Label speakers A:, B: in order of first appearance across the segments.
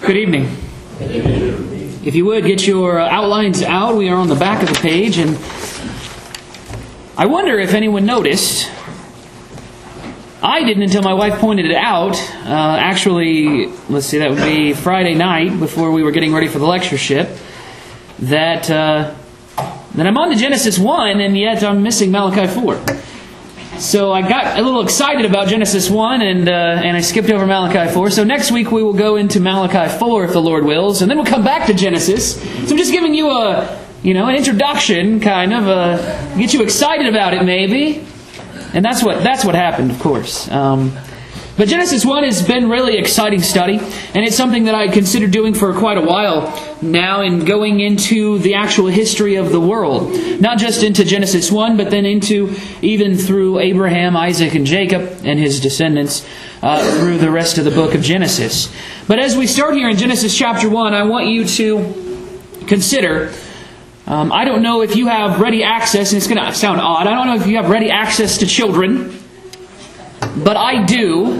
A: Good evening. If you would, get your outlines out. We are on the back of the page, and I wonder if anyone noticed. I didn't until my wife pointed it out. Actually, let's see, that would be Friday night before we were getting ready for the lectureship, that I'm on to Genesis 1, and yet I'm missing Malachi 4. So I got a little excited about Genesis 1, and I skipped over Malachi 4. So next week we will go into Malachi 4, if the Lord wills, and then we'll come back to Genesis. So I'm just giving you an introduction, kind of, get you excited about it, maybe. And that's what happened, of course. But Genesis 1 has been really exciting study, and it's something that I considered doing for quite a while now, in going into the actual history of the world. Not just into Genesis 1, but then into even through Abraham, Isaac, and Jacob, and his descendants through the rest of the book of Genesis. But as we start here in Genesis chapter 1, I want you to consider... I don't know if you have ready access, and it's going to sound odd. I don't know if you have ready access to children, but I do.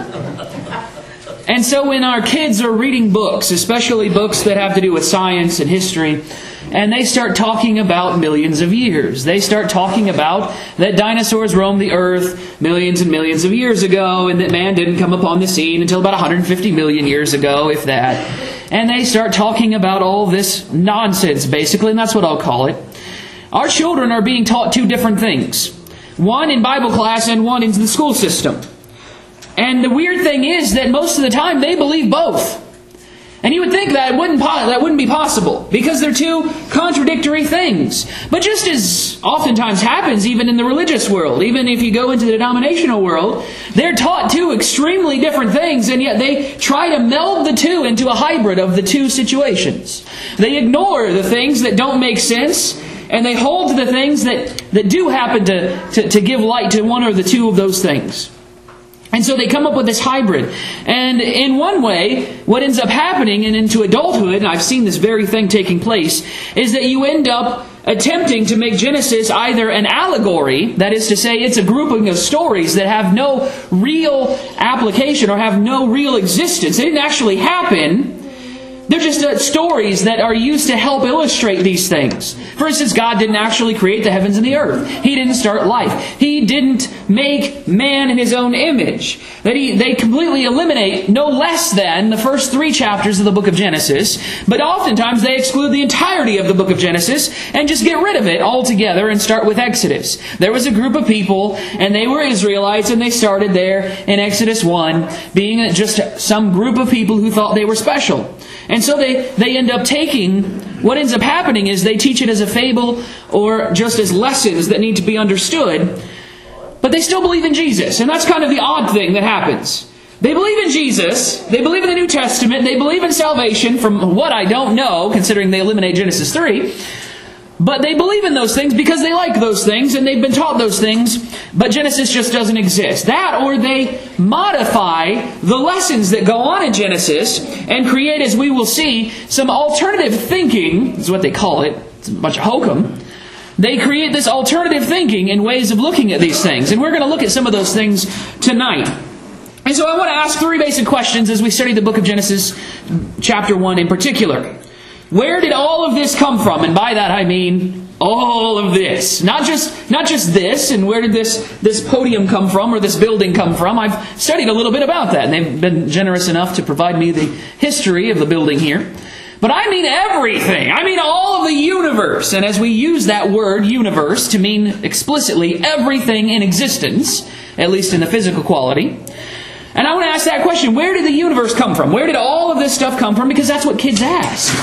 A: And so when our kids are reading books, especially books that have to do with science and history, and they start talking about millions of years. They start talking about that dinosaurs roamed the earth millions and millions of years ago, and that man didn't come upon the scene until about 150 million years ago, if that. And they start talking about all this nonsense, basically, and that's what I'll call it. Our children are being taught two different things. One in Bible class and one in the school system. And the weird thing is that most of the time they believe both. And you would think that wouldn't be possible, because they're two contradictory things. But just as oftentimes happens even in the religious world, even if you go into the denominational world, they're taught two extremely different things, and yet they try to meld the two into a hybrid of the two situations. They ignore the things that don't make sense, and they hold to the things that do happen to give light to one or the two of those things. And so they come up with this hybrid. And in one way, what ends up happening and into adulthood, and I've seen this very thing taking place, is that you end up attempting to make Genesis either an allegory, that is to say, it's a grouping of stories that have no real application or have no real existence. They didn't actually happen. They're just stories that are used to help illustrate these things. For instance, God didn't actually create the heavens and the earth. He didn't start life. He didn't make man in His own image. They completely eliminate no less than the first 3 chapters of the book of Genesis. But oftentimes they exclude the entirety of the book of Genesis and just get rid of it altogether and start with Exodus. There was a group of people, and they were Israelites, and they started there in Exodus 1, being just some group of people who thought they were special. And so they end up taking, what ends up happening is they teach it as a fable or just as lessons that need to be understood. But they still believe in Jesus. And that's kind of the odd thing that happens. They believe in Jesus. They believe in the New Testament. They believe in salvation, from what I don't know, considering they eliminate Genesis 3. But they believe in those things because they like those things and they've been taught those things, but Genesis just doesn't exist. That, or they modify the lessons that go on in Genesis and create, as we will see, some alternative thinking, is what they call it. It's a bunch of hokum. They create this alternative thinking and ways of looking at these things. And we're going to look at some of those things tonight. And so I want to ask 3 basic questions as we study the book of Genesis, chapter 1 in particular. Where did all of this come from? And by that I mean all of this. Not just this, and where did this podium come from or this building come from? I've studied a little bit about that, and they've been generous enough to provide me the history of the building here. But I mean everything. I mean all of the universe. And as we use that word, universe, to mean explicitly everything in existence, at least in the physical quality. And I want to ask that question, where did the universe come from? Where did all of this stuff come from? Because that's what kids ask.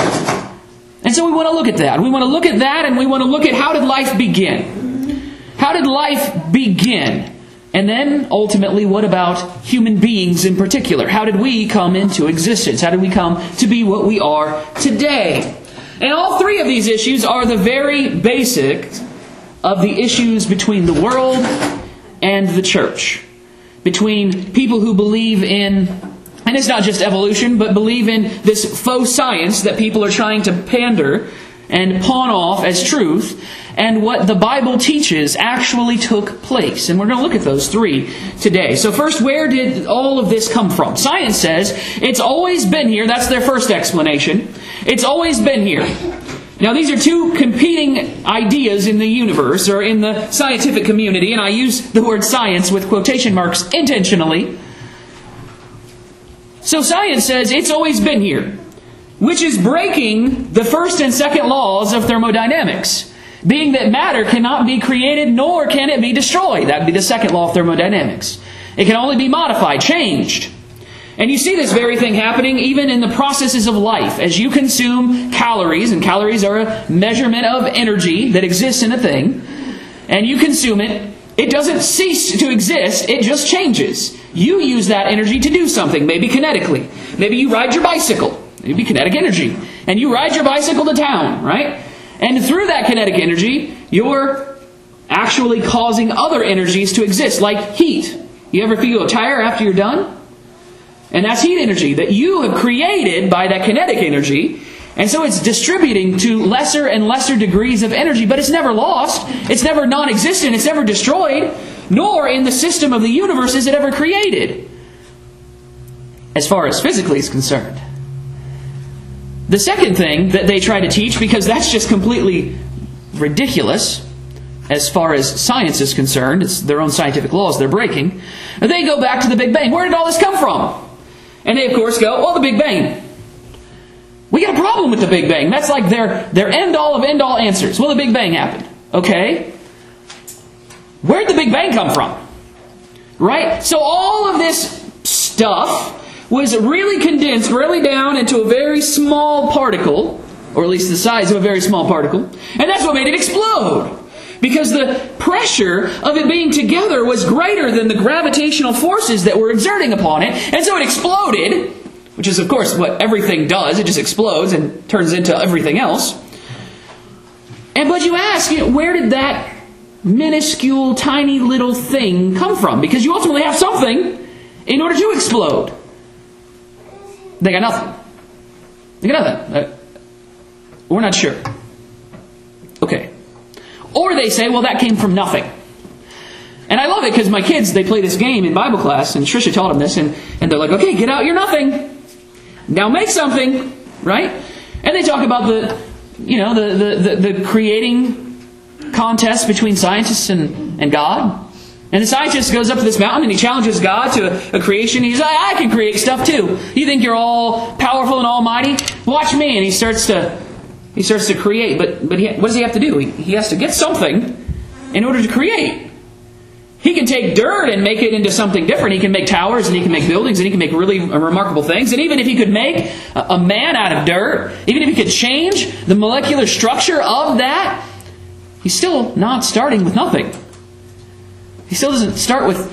A: And so we want to look at that. We want to look at that, and we want to look at, how did life begin? How did life begin? And then, ultimately, what about human beings in particular? How did we come into existence? How did we come to be what we are today? And all 3 of these issues are the very basics of the issues between the world and the church. Between people who believe in, and it's not just evolution, but believe in this faux science that people are trying to pander and pawn off as truth, and what the Bible teaches actually took place. And we're going to look at those three today. So first, where did all of this come from? Science says it's always been here. That's their first explanation. It's always been here. Now, these are two competing ideas in the universe, or in the scientific community, and I use the word science with quotation marks intentionally. So science says it's always been here, which is breaking the first and second laws of thermodynamics, being that matter cannot be created nor can it be destroyed. That would be the second law of thermodynamics. It can only be modified, changed. And you see this very thing happening even in the processes of life. As you consume calories, and calories are a measurement of energy that exists in a thing, and you consume it, it doesn't cease to exist, it just changes. You use that energy to do something, maybe kinetically. Maybe you ride your bicycle. Maybe kinetic energy. And you ride your bicycle to town, right? And through that kinetic energy, you're actually causing other energies to exist, like heat. You ever feel a tire after you're done? And that's heat energy that you have created by that kinetic energy. And so it's distributing to lesser and lesser degrees of energy, but it's never lost. It's never non-existent. It's never destroyed. Nor in the system of the universe is it ever created, as far as physically is concerned. The second thing that they try to teach, because that's just completely ridiculous as far as science is concerned, it's their own scientific laws they're breaking, they go back to the Big Bang. Where did all this come from? And they, of course, go, well, the Big Bang. We got a problem with the Big Bang. That's like their end-all of end-all answers. Well, the Big Bang happened. Okay. Where did the Big Bang come from? Right? So all of this stuff was really condensed, really down into a very small particle, or at least the size of a very small particle, and that's what made it explode. Because the pressure of it being together was greater than the gravitational forces that were exerting upon it, and so it exploded, which is, of course, what everything does. It just explodes and turns into everything else. But you ask, where did that minuscule, tiny little thing come from? Because you ultimately have something in order to explode. They got nothing. They got nothing. We're not sure. Okay. Or they say, well, that came from nothing. And I love it because my kids, they play this game in Bible class, and Trisha taught them this, and they're like, okay, get out your nothing. Now make something, right? And they talk about the creating contest between scientists and God. And the scientist goes up to this mountain and he challenges God to a creation. He's like, I can create stuff too. You think you're all powerful and almighty? Watch me. And he starts to create. But what does he have to do? He has to get something in order to create. He can take dirt and make it into something different. He can make towers and he can make buildings and he can make really remarkable things. And even if he could make a man out of dirt, even if he could change the molecular structure of that, he's still not starting with nothing. He still doesn't start with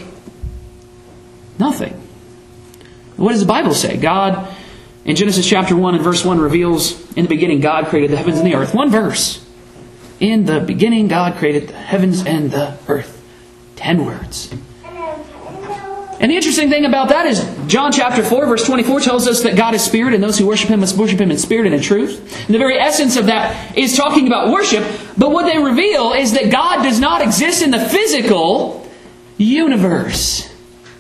A: nothing. What does the Bible say? God, in Genesis chapter 1 and verse 1, reveals, in the beginning God created the heavens and the earth. One verse. In the beginning God created the heavens and the earth. 10 words. And the interesting thing about that is John chapter 4 verse 24 tells us that God is spirit and those who worship Him must worship Him in spirit and in truth. And the very essence of that is talking about worship. But what they reveal is that God does not exist in the physical universe.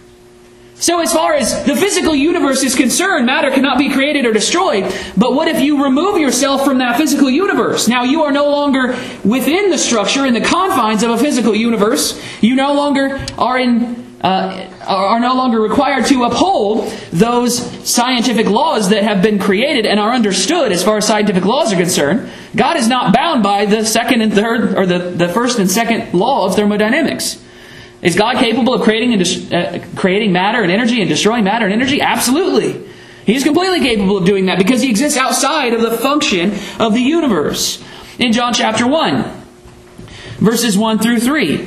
A: So as far as the physical universe is concerned, matter cannot be created or destroyed. But what if you remove yourself from that physical universe? Now you are no longer within the structure, in the confines of a physical universe. You no longer are no longer required to uphold those scientific laws that have been created and are understood as far as scientific laws are concerned. God is not bound by the second and third, or the first and second law of thermodynamics. Is God capable of creating matter and energy and destroying matter and energy? Absolutely. He is completely capable of doing that because He exists outside of the function of the universe. In John chapter 1, verses 1 through 3.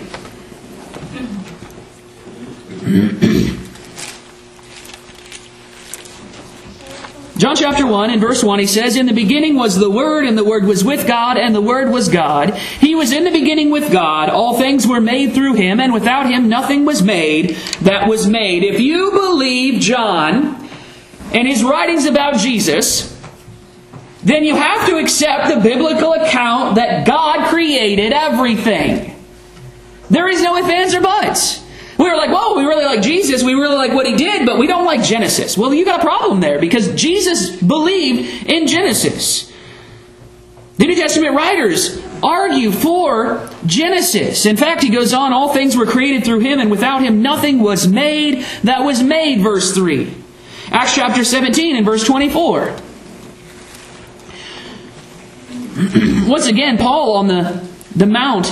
A: John chapter 1 and verse 1, he says, in the beginning was the Word, and the Word was with God, and the Word was God. He was in the beginning with God. All things were made through Him, and without Him nothing was made that was made. If you believe John and his writings about Jesus, then you have to accept the biblical account that God created everything. There is no ifs, ands, or buts. We were like, whoa, we really like Jesus, we really like what He did, but we don't like Genesis. Well, you got a problem there, because Jesus believed in Genesis. The New Testament writers argue for Genesis. In fact, he goes on, all things were created through Him, and without Him nothing was made that was made, verse 3. Acts chapter 17 and verse 24. Once again, Paul on the Mount,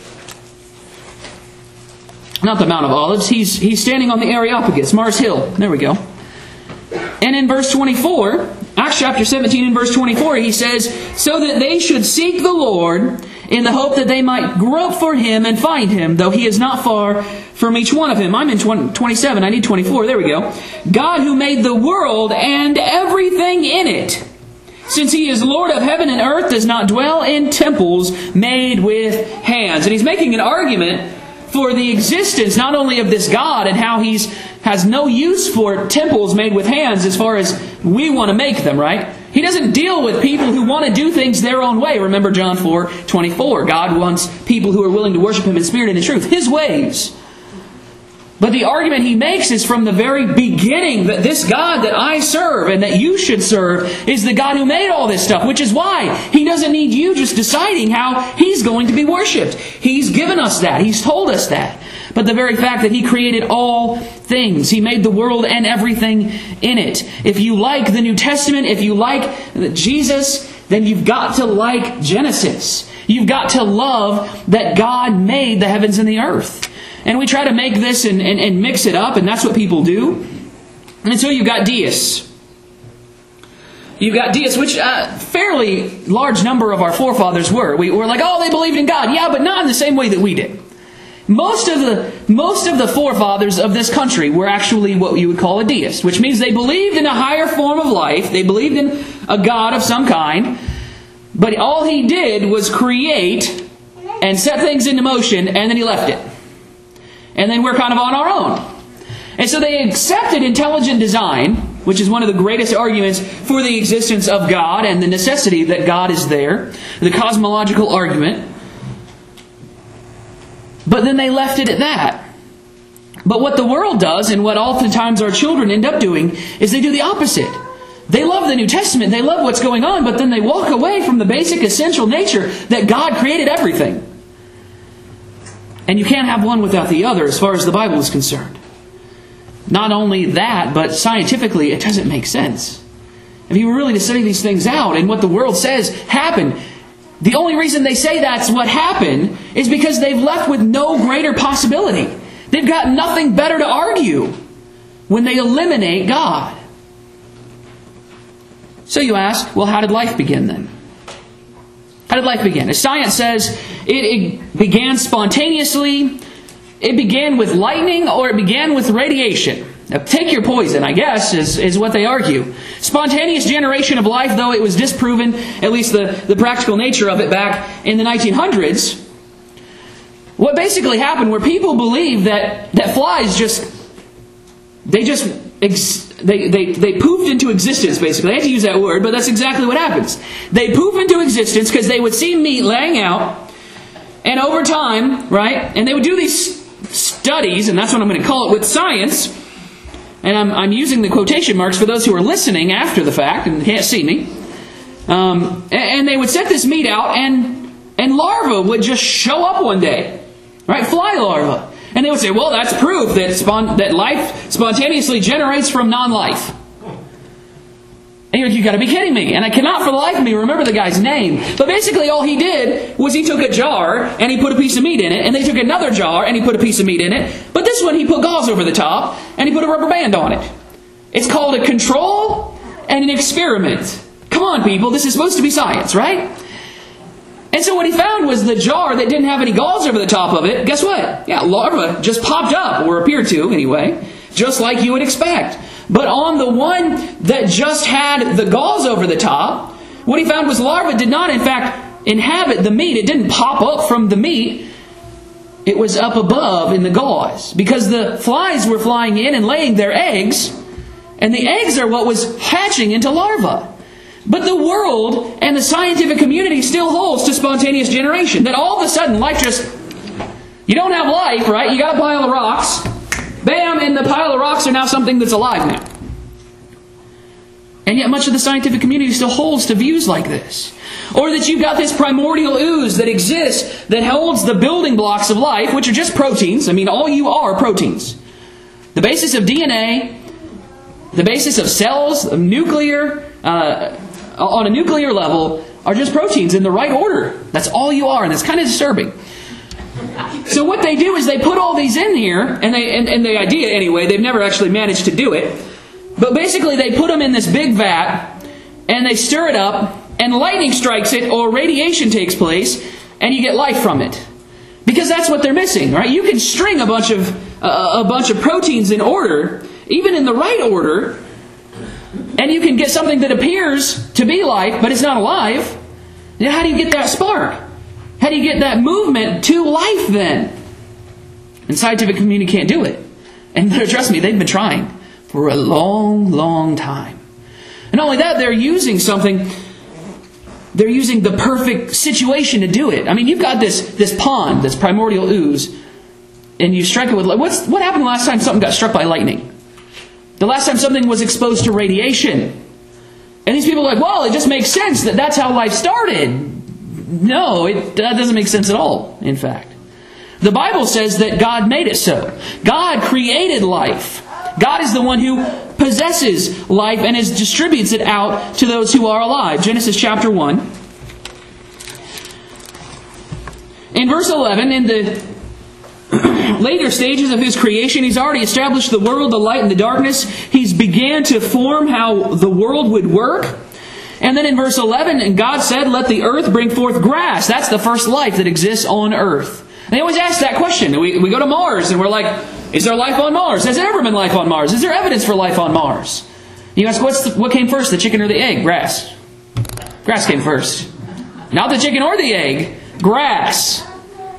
A: not the Mount of Olives, he's standing on the Areopagus, Mars Hill. There we go. And in verse 24, Acts chapter 17 and verse 24, he says, so that they should seek the Lord in the hope that they might grope for Him and find Him, though He is not far from each one of them. I'm in 27, I need 24, there we go. God who made the world and everything in it, since He is Lord of heaven and earth, does not dwell in temples made with hands. And he's making an argument for the existence not only of this God and how He has no use for temples made with hands as far as we want to make them, right? He doesn't deal with people who want to do things their own way. Remember John 4:24. God wants people who are willing to worship Him in spirit and in truth, His ways. But the argument he makes is from the very beginning that this God that I serve and that you should serve is the God who made all this stuff, which is why He doesn't need you just deciding how He's going to be worshipped. He's given us that. He's told us that. But the very fact that He created all things, He made the world and everything in it. If you like the New Testament, if you like Jesus, then you've got to like Genesis. You've got to love that God made the heavens and the earth. And we try to make this and mix it up, and that's what people do. And so you've got deists. You've got deists, which a fairly large number of our forefathers were. We were like, oh, they believed in God. Yeah, but not in the same way that we did. Most of the forefathers of this country were actually what you would call a deist, which means they believed in a higher form of life. They believed in a God of some kind. But all He did was create and set things into motion, and then He left it. And then we're kind of on our own. And so they accepted intelligent design, which is one of the greatest arguments for the existence of God and the necessity that God is there. The cosmological argument. But then they left it at that. But what the world does, and what oftentimes our children end up doing, is they do the opposite. They love the New Testament, they love what's going on, but then they walk away from the basic essential nature that God created everything. And you can't have one without the other as far as the Bible is concerned. Not only that, but scientifically it doesn't make sense. If you were really to study these things out and what the world says happened, the only reason they say that's what happened is because they've left with no greater possibility. They've got nothing better to argue when they eliminate God. So you ask, well, how did life begin then? How did life begin? As science says, it began spontaneously, it began with lightning, or it began with radiation. Now, take your poison, I guess, is what they argue. Spontaneous generation of life, though it was disproven, at least the practical nature of it back in the 1900s. What basically happened were people believed that flies they poofed into existence, basically. I hate to use that word, but that's exactly what happens. They poof into existence because they would see meat laying out, and over time, right, and they would do these studies, and that's what I'm going to call it, with science, and I'm using the quotation marks for those who are listening after the fact and can't see me, and they would set this meat out, and larvae would just show up one day, right, fly larvae. And they would say, well, that's proof that life spontaneously generates from non-life. And you're like, you've got to be kidding me. And I cannot for the life of me remember the guy's name. But basically all he did was he took a jar and he put a piece of meat in it. And they took another jar and he put a piece of meat in it. But this one he put gauze over the top and he put a rubber band on it. It's called a control and an experiment. Come on, people. This is supposed to be science, right? And so what he found was the jar that didn't have any gauze over the top of it. Guess what? Yeah, larvae just popped up, or appeared to anyway, just like you would expect. But on the one that just had the gauze over the top, what he found was larvae did not, in fact, inhabit the meat. It didn't pop up from the meat. It was up above in the gauze. Because the flies were flying in and laying their eggs, and the eggs are what was hatching into larvae. But the world and the scientific community still holds to spontaneous generation. That all of a sudden life just... You don't have life, right? You got a pile of rocks. Bam, and the pile of rocks are now something that's alive now. And yet much of the scientific community still holds to views like this. Or that you've got this primordial ooze that exists that holds the building blocks of life, which are just proteins. I mean, all you are proteins. The basis of DNA, the basis of cells, of nuclear, on a nuclear level, are just proteins in the right order. That's all you are, and it's kind of disturbing. So what they do is they put all these in here, and the idea anyway, they've never actually managed to do it, but basically they put them in this big vat, and they stir it up, and lightning strikes it, or radiation takes place, and you get life from it. Because that's what they're missing, right? You can string a bunch of proteins in order, even in the right order, and you can get something that appears to be life, but it's not alive. Now, how do you get that spark? How do you get that movement to life then? And scientific community can't do it. And trust me, they've been trying for a long, long time. And not only that, they're using the perfect situation to do it. I mean, you've got this pond, this primordial ooze, and you strike it with... What happened the last time something got struck by lightning? The last time something was exposed to radiation. And these people are like, well, it just makes sense that that's how life started. No, that doesn't make sense at all, in fact. The Bible says that God made it so. God created life. God is the one who possesses life and distributes it out to those who are alive. Genesis chapter 1. In verse 11, in the later stages of His creation, He's already established the world, the light and the darkness. He's began to form how the world would work. And then in verse 11, and God said, let the earth bring forth grass. That's the first life that exists on earth. And they always ask that question. We go to Mars and we're like, is there life on Mars? Has there ever been life on Mars? Is there evidence for life on Mars? You ask, what came first, the chicken or the egg? Grass. Grass came first. Not the chicken or the egg. Grass.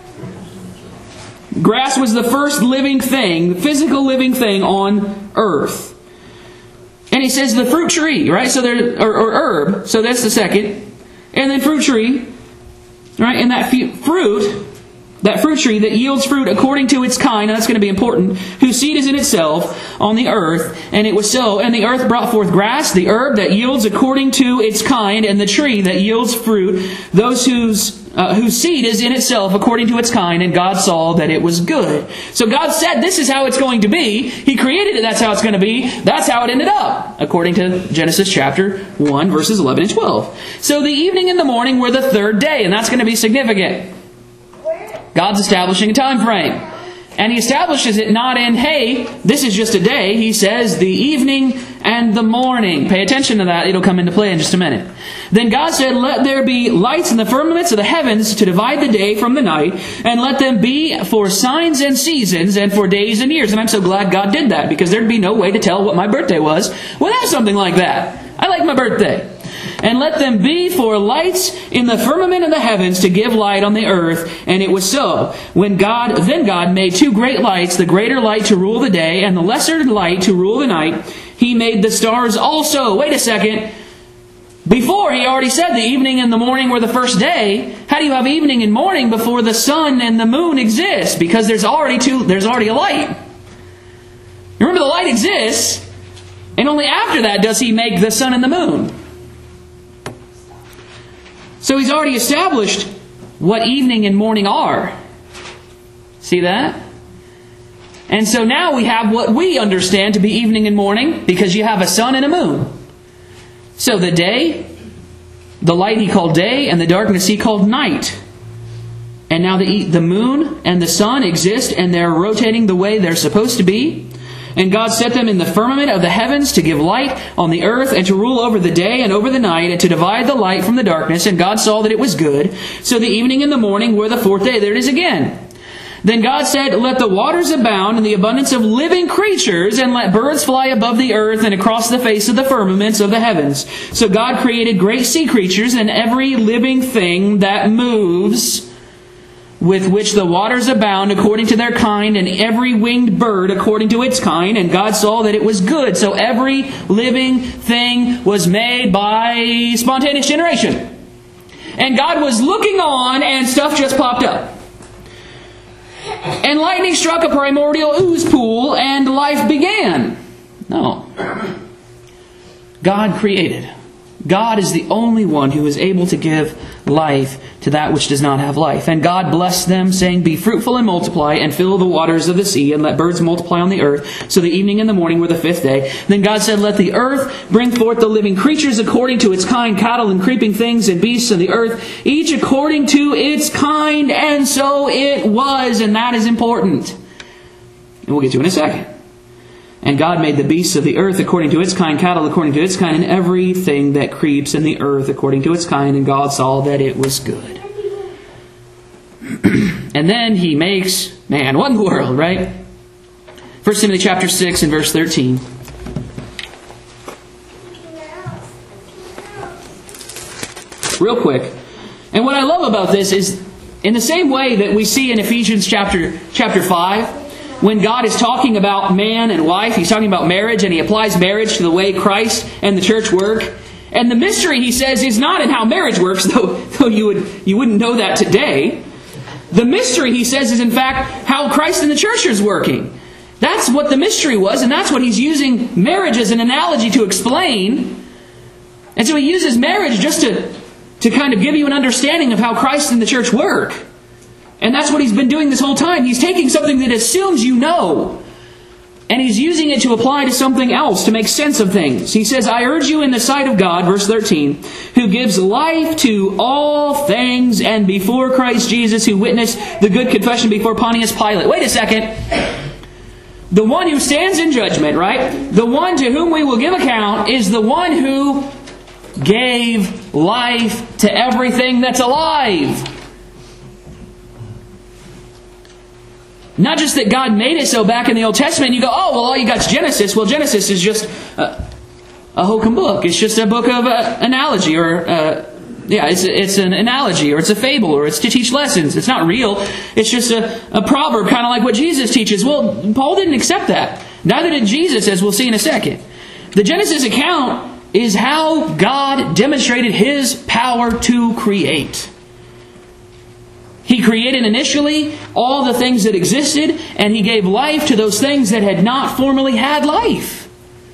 A: Grass was the first living thing, the physical living thing on earth. And he says the fruit tree, right? So there, or herb. So that's the second. And then fruit tree, right? And that fruit tree that yields fruit according to its kind, that's going to be important, whose seed is in itself on the earth. And it was so. And the earth brought forth grass, the herb that yields according to its kind, and the tree that yields fruit, those whose seed is in itself according to its kind, and God saw that it was good. So God said this is how it's going to be. He created it, that's how it's going to be. That's how it ended up, according to Genesis chapter 1, verses 11 and 12. So the evening and the morning were the third day, and that's going to be significant. God's establishing a time frame. And He establishes it not in, hey, this is just a day. He says the evening and the morning. Pay attention to that. It'll come into play in just a minute. Then God said, let there be lights in the firmaments of the heavens to divide the day from the night, and let them be for signs and seasons and for days and years. And I'm so glad God did that, because there'd be no way to tell what my birthday was without something like that. I like my birthday. And let them be for lights in the firmament of the heavens to give light on the earth. And it was so. Then God made two great lights, the greater light to rule the day, and the lesser light to rule the night. He made the stars also. Wait a second. Before, He already said the evening and the morning were the first day. How do you have evening and morning before the sun and the moon exist? Because there's already a light. Remember, the light exists, and only after that does He make the sun and the moon. So He's already established what evening and morning are. See that? And so now we have what we understand to be evening and morning, because you have a sun and a moon. So the day, the light He called day, and the darkness He called night. And now the moon and the sun exist, and they're rotating the way they're supposed to be. And God set them in the firmament of the heavens to give light on the earth, and to rule over the day and over the night, and to divide the light from the darkness. And God saw that it was good. So the evening and the morning were the fourth day. There it is again. Then God said, let the waters abound in the abundance of living creatures, and let birds fly above the earth and across the face of the firmaments of the heavens. So God created great sea creatures and every living thing that moves with which the waters abound according to their kind, and every winged bird according to its kind. And God saw that it was good. So every living thing was made by spontaneous generation. And God was looking on, and stuff just popped up. And lightning struck a primordial ooze pool, and life began. No. God created. God is the only one who is able to give life to that which does not have life. And God blessed them, saying, "Be fruitful and multiply, and fill the waters of the sea, and let birds multiply on the earth." So the evening and the morning were the fifth day. Then God said, "Let the earth bring forth the living creatures according to its kind, cattle and creeping things and beasts of the earth, each according to its kind." And so it was, and that is important. And we'll get to it in a second. And God made the beasts of the earth according to its kind, cattle according to its kind, and everything that creeps in the earth according to its kind. And God saw that it was good. And then He makes man. What in the world, right? 1 Timothy chapter 6 and verse 13. Real quick. And what I love about this is, in the same way that we see in Ephesians chapter 5, when God is talking about man and wife, He's talking about marriage, and He applies marriage to the way Christ and the church work. And the mystery, He says, is not in how marriage works, though you wouldn't know that today. The mystery, He says, is in fact how Christ and the church is working. That's what the mystery was, and that's what He's using marriage as an analogy to explain. And so He uses marriage just to kind of give you an understanding of how Christ and the church work. And that's what He's been doing this whole time. He's taking something that assumes you know, and He's using it to apply to something else, to make sense of things. He says, "I urge you in the sight of God," verse 13, "who gives life to all things, and before Christ Jesus, who witnessed the good confession before Pontius Pilate." Wait a second. The one who stands in judgment, right? The one to whom we will give account is the one who gave life to everything that's alive. Not just that God made it so back in the Old Testament, you go, "Oh, well, all you got is Genesis." Well, Genesis is just a hokum book. It's just a book of analogy, or it's an analogy, or it's a fable, or it's to teach lessons. It's not real. It's just a proverb, kind of like what Jesus teaches. Well, Paul didn't accept that. Neither did Jesus, as we'll see in a second. The Genesis account is how God demonstrated His power to create. He created initially all the things that existed, and He gave life to those things that had not formerly had life.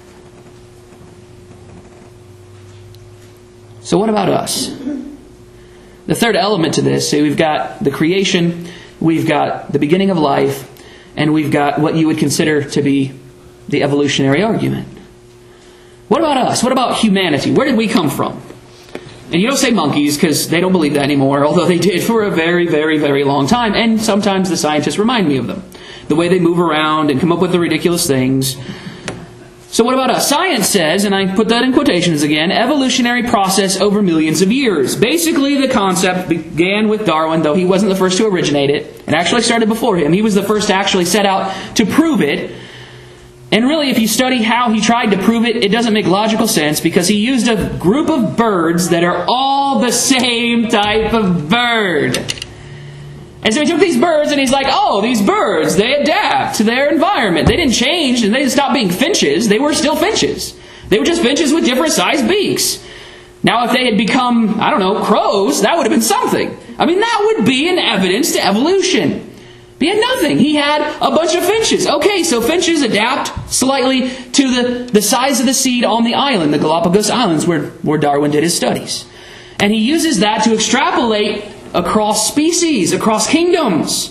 A: So what about us? The third element to this, so we've got the creation, we've got the beginning of life, and we've got what you would consider to be the evolutionary argument. What about us? What about humanity? Where did we come from? And you don't say monkeys, because they don't believe that anymore, although they did for a very, very, very long time. And sometimes the scientists remind me of them. The way they move around and come up with the ridiculous things. So what about us? Science says, and I put that in quotations again, evolutionary process over millions of years. Basically, the concept began with Darwin, though he wasn't the first to originate it. It actually started before him. He was the first to actually set out to prove it. And really, if you study how he tried to prove it, it doesn't make logical sense, because he used a group of birds that are all the same type of bird. And so he took these birds and he's like, "Oh, these birds, they adapt to their environment. They didn't change, and they didn't stop being finches. They were still finches. They were just finches with different sized beaks. Now, if they had become, I don't know, crows, that would have been something. I mean, that would be an evidence to evolution. He had nothing. He had a bunch of finches. Okay, so finches adapt slightly to the size of the seed on the island, the Galapagos Islands, where Darwin did his studies. And he uses that to extrapolate across species, across kingdoms.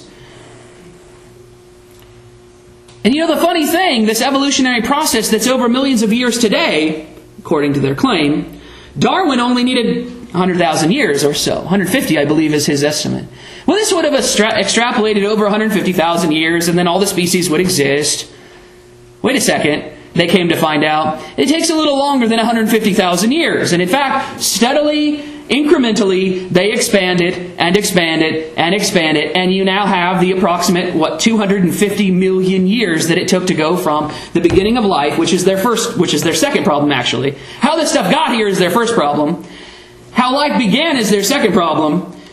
A: And you know the funny thing, this evolutionary process that's over millions of years today, according to their claim, Darwin only needed 100,000 years or so. 150, I believe, is his estimate. Well, this would have extrapolated over 150,000 years, and then all the species would exist. Wait a second. They came to find out it takes a little longer than 150,000 years. And in fact, steadily, incrementally, they expanded and expanded and expanded, and you now have the approximate, 250 million years that it took to go from the beginning of life, which is their second problem, actually. How this stuff got here is their first problem. How life began is their second problem.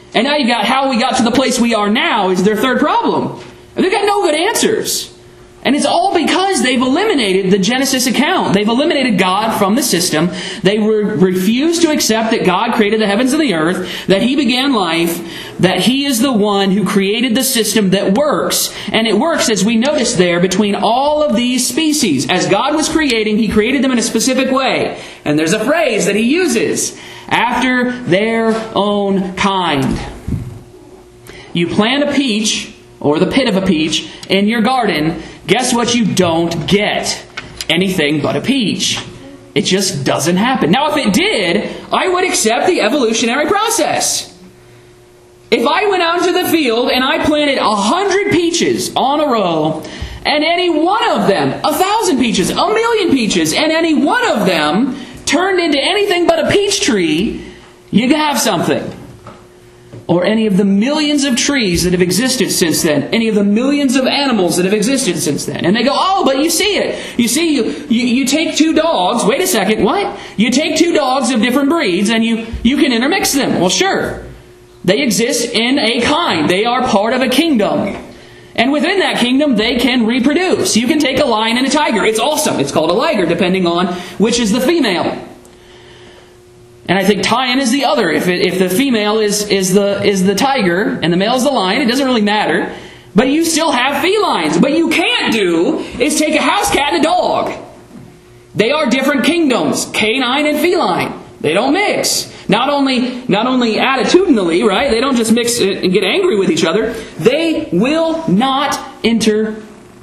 A: And now you got how we got to the place we are now is their third problem. And they've got no good answers. And it's all because they've eliminated the Genesis account. They've eliminated God from the system. They refuse to accept that God created the heavens and the earth, that He began life, that He is the one who created the system that works. And it works, as we noticed there, between all of these species. As God was creating, He created them in a specific way. And there's a phrase that He uses, after their own kind. You plant a peach, or the pit of a peach, in your garden. Guess what you don't get? Anything but a peach. It just doesn't happen. Now, if it did, I would accept the evolutionary process. If I went out into the field and I planted 100 peaches on a row, and any one of them, 1,000 peaches, 1,000,000 peaches, and any one of them turned into anything but a peach tree, you can have something. Or any of the millions of trees that have existed since then. Any of the millions of animals that have existed since then. And they go, oh, but you see it. You see, you take two dogs. Wait a second, what? You take two dogs of different breeds and you can intermix them. Well, sure. They exist in a kind. They are part of a kingdom. And within that kingdom, they can reproduce. You can take a lion and a tiger. It's awesome. It's called a liger, depending on which is the female. And I think Tyan is the other. If the female is the tiger and the male is the lion, it doesn't really matter. But you still have felines. What you can't do is take a house cat and a dog. They are different kingdoms, canine and feline. They don't mix. Not only attitudinally, right? They don't just mix and get angry with each other. They will not interbreed.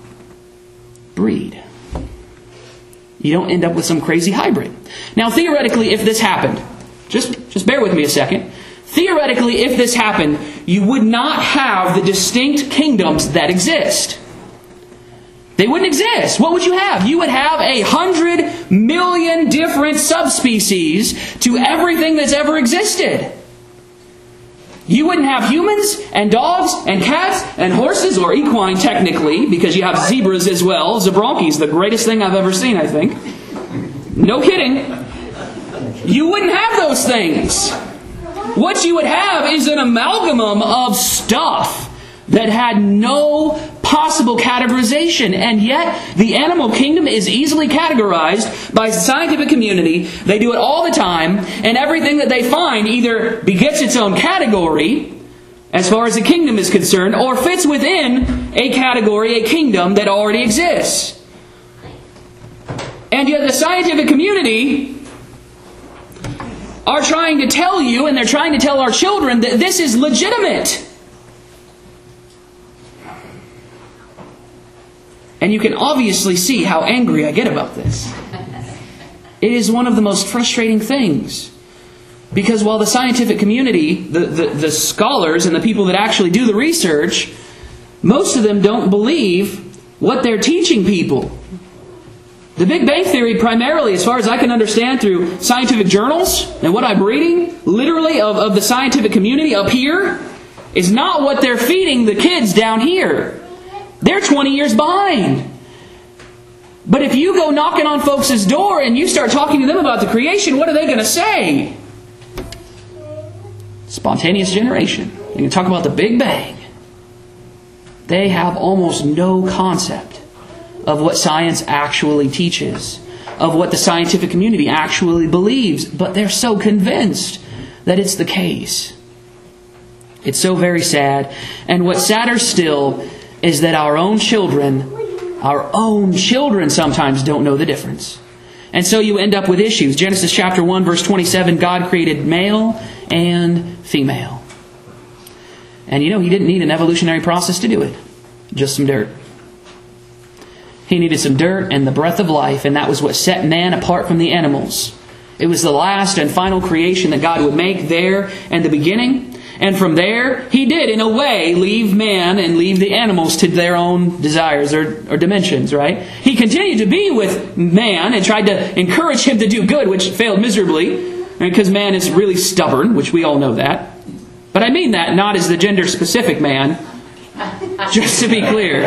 A: You don't end up with some crazy hybrid. Now, theoretically, if this happened, just bear with me a second. Theoretically, if this happened, you would not have the distinct kingdoms that exist. They wouldn't exist. What would you have? You would have 100 million different subspecies to everything that's ever existed. You wouldn't have humans and dogs and cats and horses, or equine technically, because you have zebras as well. Zabronki's the greatest thing I've ever seen, I think. No kidding. You wouldn't have those things. What you would have is an amalgam of stuff that had no possible categorization. And yet, the animal kingdom is easily categorized by the scientific community. They do it all the time. And everything that they find either begets its own category, as far as the kingdom is concerned, or fits within a category, a kingdom that already exists. And yet the scientific community are trying to tell you, and they're trying to tell our children, that this is legitimate. And you can obviously see how angry I get about this. It is one of the most frustrating things. Because while the scientific community, the scholars and the people that actually do the research, most of them don't believe what they're teaching people. The Big Bang Theory, primarily, as far as I can understand through scientific journals and what I'm reading, literally of the scientific community up here, is not what they're feeding the kids down here. They're 20 years behind. But if you go knocking on folks' door and you start talking to them about the creation, what are they going to say? Spontaneous generation. You can talk about the Big Bang. They have almost no concept of what science actually teaches, of what the scientific community actually believes, but they're so convinced that it's the case. It's so very sad. And what's sadder still is that our own children sometimes don't know the difference. And so you end up with issues. Genesis chapter 1, verse 27, God created male and female. And you know, He didn't need an evolutionary process to do it. Just some dirt. He needed some dirt and the breath of life, and that was what set man apart from the animals. It was the last and final creation that God would make there in the beginning. And from there, He did, in a way, leave man and leave the animals to their own desires or dimensions, right? He continued to be with man and tried to encourage him to do good, which failed miserably, because man is really stubborn, which we all know that. But I mean that not as the gender-specific man, just to be clear.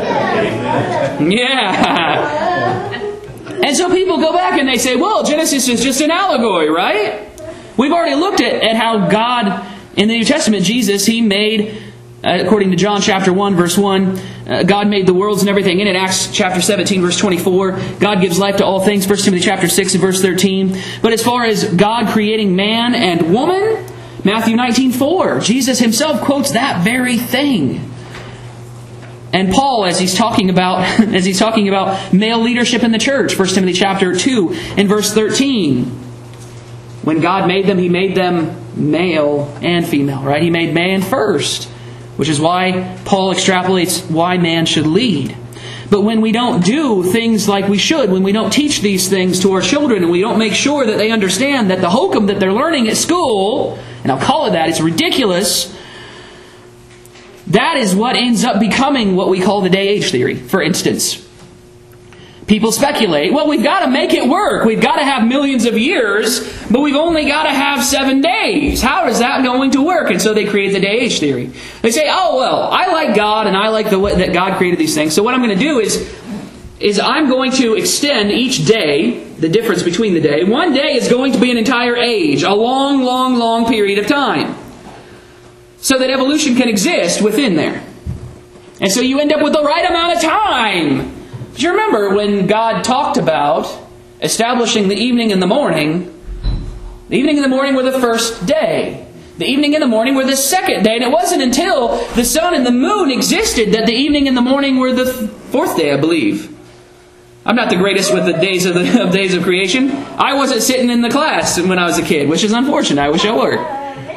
A: Yeah. And so people go back and they say, well, Genesis is just an allegory, right? We've already looked at how God In the New Testament, Jesus, He made, according to John chapter 1, verse 1, God made the worlds and everything in it. Acts chapter 17, verse 24, God gives life to all things. 1 Timothy chapter 6 and verse 13. But as far as God creating man and woman, Matthew 19:4, Jesus Himself quotes that very thing. And Paul, as he's talking about male leadership in the church, 1 Timothy chapter 2 and verse 13. When God made them, He made them male and female, right? He made man first, which is why Paul extrapolates why man should lead. But when we don't do things like we should, when we don't teach these things to our children, and we don't make sure that they understand that the hokum that they're learning at school, and I'll call it that, it's ridiculous, that is what ends up becoming what we call the day-age theory, for instance. People speculate, well, we've got to make it work. We've got to have millions of years, but we've only got to have 7 days. How is that going to work? And so they create the day-age theory. They say, oh, well, I like God, and I like the way that God created these things. So what I'm going to do is I'm going to extend each day, the difference between the day. One day is going to be an entire age, a long, long, long period of time, so that evolution can exist within there. And so you end up with the right amount of time. Do you remember when God talked about establishing the evening and the morning? The evening and the morning were the first day. The evening and the morning were the second day. And it wasn't until the sun and the moon existed that the evening and the morning were the fourth day, I believe. I'm not the greatest with the days of days of creation. I wasn't sitting in the class when I was a kid, which is unfortunate. I wish I were.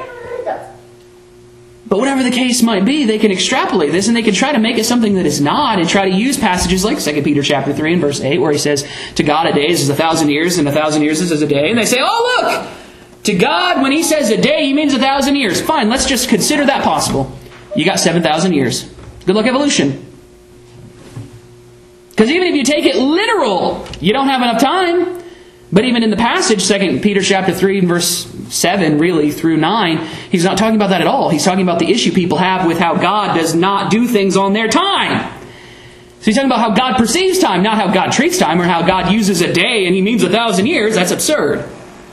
A: But whatever the case might be, they can extrapolate this and they can try to make it something that is not, and try to use passages like 2 Peter chapter 3 and verse 8 where he says, to God a day is 1,000 years and 1,000 years is as a day. And they say, oh look, to God when He says a day He means 1,000 years. Fine, let's just consider that possible. You got 7,000 years. Good luck evolution. Because even if you take it literal, you don't have enough time. But even in the passage, 2 Peter chapter 3 and verse 7, really, through 9, he's not talking about that at all. He's talking about the issue people have with how God does not do things on their time. So he's talking about how God perceives time, not how God treats time, or how God uses a day and He means 1,000 years. That's absurd.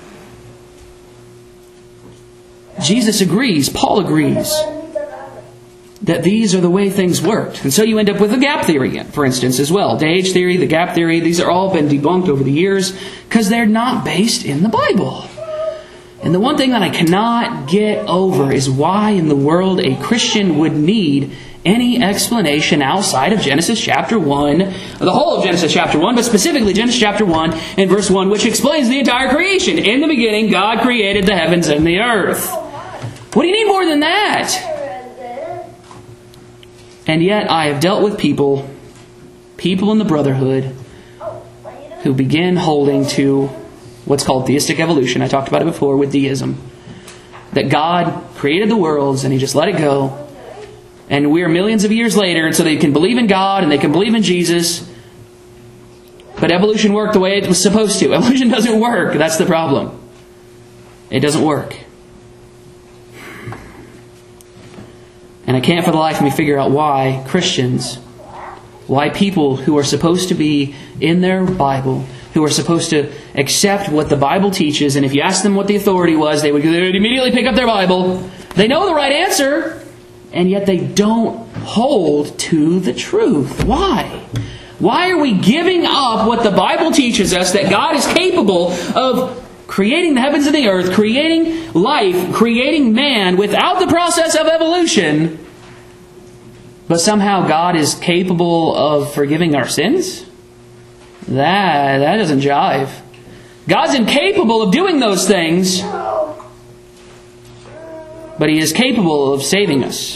A: Jesus agrees, Paul agrees, that these are the way things worked. And so you end up with the gap theory, for instance, as well. Day-age theory, the gap theory, these are all been debunked over the years because they're not based in the Bible. And the one thing that I cannot get over is why in the world a Christian would need any explanation outside of Genesis chapter 1, the whole of Genesis chapter 1, but specifically Genesis chapter 1 and verse 1, which explains the entire creation. In the beginning, God created the heavens and the earth. What do you need more than that? And yet I have dealt with people in the brotherhood, who begin holding to what's called theistic evolution. I talked about it before with deism. That God created the worlds and He just let it go. And we're millions of years later, and so they can believe in God and they can believe in Jesus. But evolution worked the way it was supposed to. Evolution doesn't work. That's the problem. It doesn't work. And I can't for the life of me figure out why Christians, why people who are supposed to be in their Bible, who are supposed to accept what the Bible teaches, and if you ask them what the authority was, they would immediately pick up their Bible. They know the right answer, and yet they don't hold to the truth. Why? Why are we giving up what the Bible teaches us, that God is capable of creating the heavens and the earth, creating life, creating man without the process of evolution, but somehow God is capable of forgiving our sins? That doesn't jive. God's incapable of doing those things, but He is capable of saving us.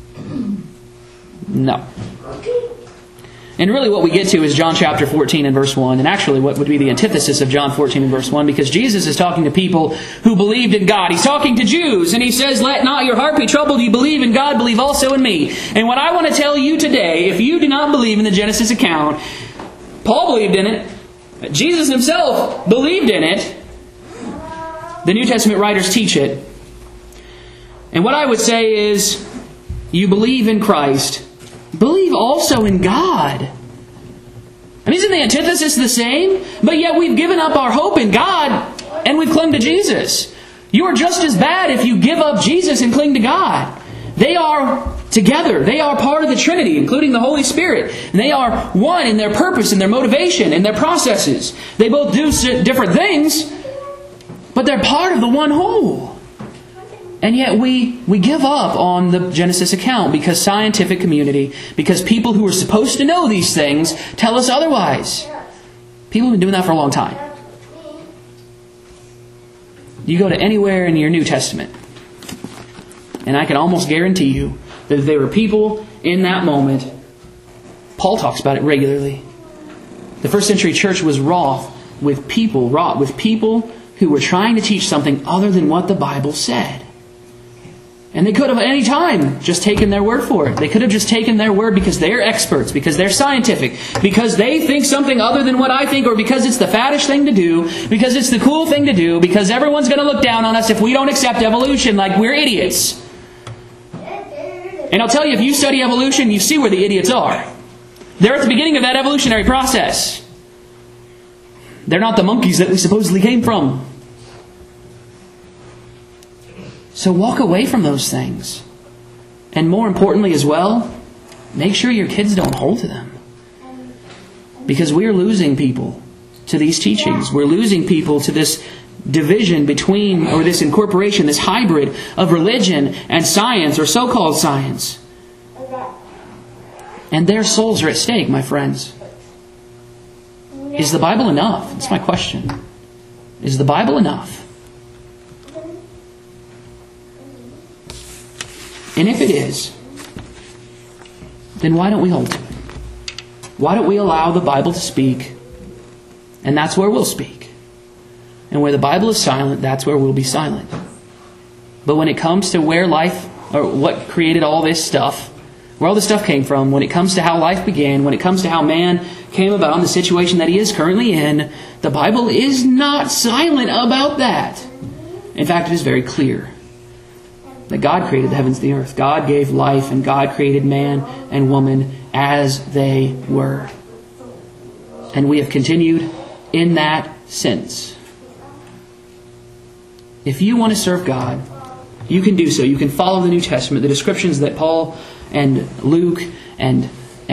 A: No. And really what we get to is John chapter 14 and verse 1. And actually what would be the antithesis of John 14 and verse 1. Because Jesus is talking to people who believed in God. He's talking to Jews. And He says, let not your heart be troubled. You believe in God, believe also in me. And what I want to tell you today, if you do not believe in the Genesis account, Paul believed in it. Jesus Himself believed in it. The New Testament writers teach it. And what I would say is, you believe in Christ, believe also in God. And isn't the antithesis the same? But yet we've given up our hope in God and we've clung to Jesus. You are just as bad if you give up Jesus and cling to God. They are together. They are part of the Trinity, including the Holy Spirit. And they are one in their purpose and their motivation and their processes. They both do different things, but they're part of the one whole. And yet we give up on the Genesis account because scientific community, because people who are supposed to know these things tell us otherwise. People have been doing that for a long time. You go to anywhere in your New Testament, and I can almost guarantee you that there were people in that moment. Paul talks about it regularly. The first century church was wrought with people who were trying to teach something other than what the Bible said. And they could have at any time just taken their word for it. They could have just taken their word because they're experts, because they're scientific, because they think something other than what I think, or because it's the faddish thing to do, because it's the cool thing to do, because everyone's going to look down on us if we don't accept evolution like we're idiots. And I'll tell you, if you study evolution, you see where the idiots are. They're at the beginning of that evolutionary process. They're not the monkeys that we supposedly came from. So walk away from those things. And more importantly as well, make sure your kids don't hold to them. Because we're losing people to these teachings. We're losing people to this division between, or this incorporation, this hybrid of religion and science, or so-called science. And their souls are at stake, my friends. Is the Bible enough? That's my question. Is the Bible enough? And if it is, then why don't we hold to it? Why don't we allow the Bible to speak? And that's where we'll speak. And where the Bible is silent, that's where we'll be silent. But when it comes to where life, or what created all this stuff, where all this stuff came from, when it comes to how life began, when it comes to how man came about in the situation that he is currently in, the Bible is not silent about that. In fact, it is very clear that God created the heavens and the earth. God gave life, and God created man and woman as they were. And we have continued in that sense. If you want to serve God, you can do so. You can follow the New Testament, the descriptions that Paul and Luke and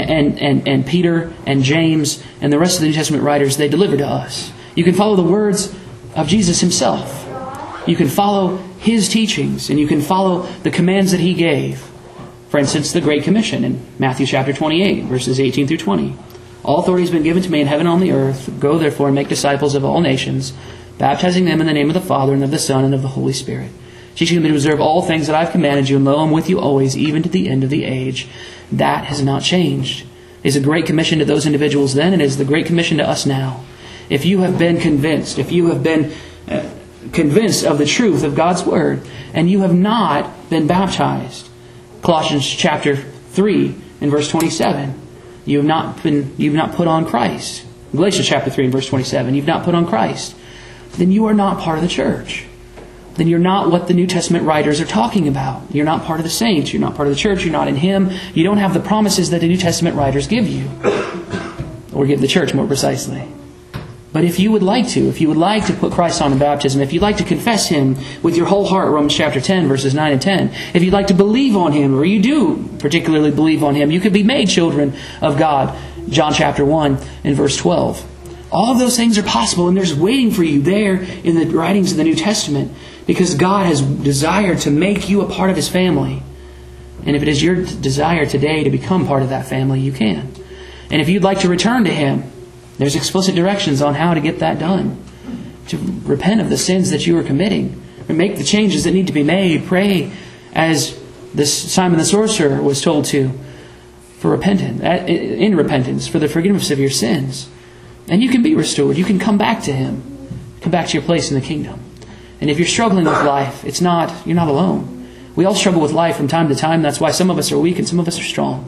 A: Peter and James and the rest of the New Testament writers, they deliver to us. You can follow the words of Jesus Himself. You can follow His teachings, and you can follow the commands that He gave. For instance, the Great Commission in Matthew chapter 28, verses 18 through 20. All authority has been given to me in heaven and on the earth. Go therefore and make disciples of all nations, baptizing them in the name of the Father and of the Son and of the Holy Spirit, teaching them to observe all things that I have commanded you, and lo, I'm with you always, even to the end of the age. That has not changed. It is a great commission to those individuals then, and it is the great commission to us now. If you have been convinced, if you have been convinced of the truth of God's Word, and you have not been baptized, Colossians chapter 3 and verse 27, you've not put on Christ. Galatians chapter 3 and verse 27, you've not put on Christ. Then you are not part of the church. Then you're not what the New Testament writers are talking about. You're not part of the saints. You're not part of the church. You're not in Him. You don't have the promises that the New Testament writers give you. Or give the church, more precisely. But if you would like to put Christ on in baptism, if you'd like to confess Him with your whole heart, Romans chapter 10, verses 9 and 10, if you'd like to believe on Him, or you do particularly believe on Him, you could be made children of God, John chapter 1 and verse 12. All of those things are possible, and there's waiting for you there in the writings of the New Testament, because God has desired to make you a part of His family. And if it is your desire today to become part of that family, you can. And if you'd like to return to Him, there's explicit directions on how to get that done. To repent of the sins that you are committing, and make the changes that need to be made. Pray as Simon the sorcerer was told to, for in repentance, for the forgiveness of your sins. And you can be restored. You can come back to Him. Come back to your place in the kingdom. And if you're struggling with life, you're not alone. We all struggle with life from time to time. That's why some of us are weak and some of us are strong.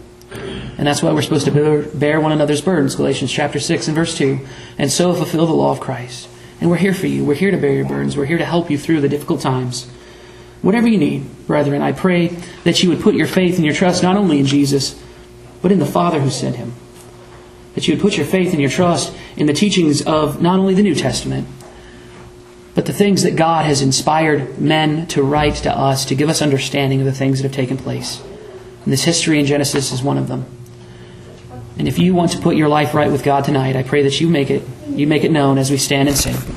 A: And that's why we're supposed to bear one another's burdens, Galatians chapter 6 and verse 2, and so fulfill the law of Christ. And we're here for you. We're here to bear your burdens. We're here to help you through the difficult times. Whatever you need, brethren, I pray that you would put your faith and your trust not only in Jesus, but in the Father who sent Him. That you would put your faith and your trust in the teachings of not only the New Testament, but the things that God has inspired men to write to us to give us understanding of the things that have taken place. And this history in Genesis is one of them. And if you want to put your life right with God tonight, I pray that you make it known as we stand and sing.